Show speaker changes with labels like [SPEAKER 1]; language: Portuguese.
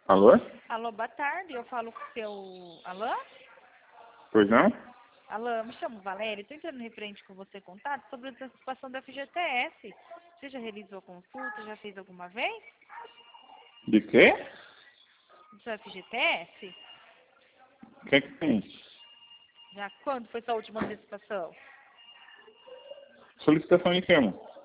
[SPEAKER 1] Alô?
[SPEAKER 2] Alô, boa tarde. Eu falo com o seu... Alô?
[SPEAKER 1] Pois não?
[SPEAKER 2] Alô, me chamo Valéria. Estou entrando referente com você contato sobre a antecipação da FGTS. Você já realizou consulta? Já fez alguma vez?
[SPEAKER 1] De quê?
[SPEAKER 2] Do seu FGTS?
[SPEAKER 1] O que é que tem?
[SPEAKER 2] Já quando foi sua última antecipação?
[SPEAKER 1] Solicitação de quê, amor?